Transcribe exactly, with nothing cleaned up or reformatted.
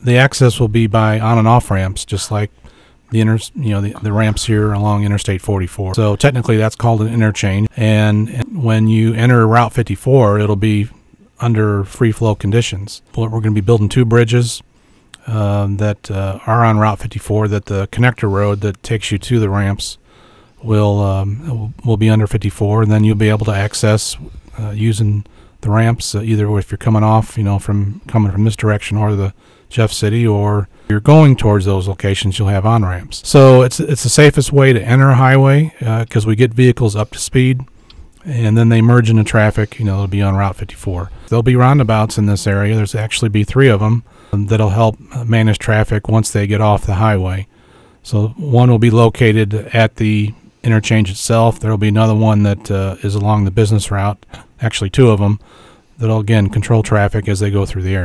the access will be by on and off ramps, just like the inter, you know, the, the ramps here along Interstate forty-four. So technically, that's called an interchange. And, and when you enter Route fifty-four, it'll be under free flow conditions. We're going to be building two bridges uh, that uh, are on Route fifty-four. That the connector road that takes you to the ramps will um, will be under fifty-four, and then you'll be able to access uh, using the ramps uh, either if you're coming off, you know, from coming from this direction or the Jeff City, or you're going towards those locations, you'll have on ramps. So it's it's the safest way to enter a highway because uh, we get vehicles up to speed, and then they merge into traffic. You know, it'll be on Route fifty-four. There'll be roundabouts in this area. There's actually be three of them um, that'll help manage traffic once they get off the highway. So one will be located at the interchange itself. There will be another one that uh, is along the business route, actually two of them, that'll again control traffic as they go through the area.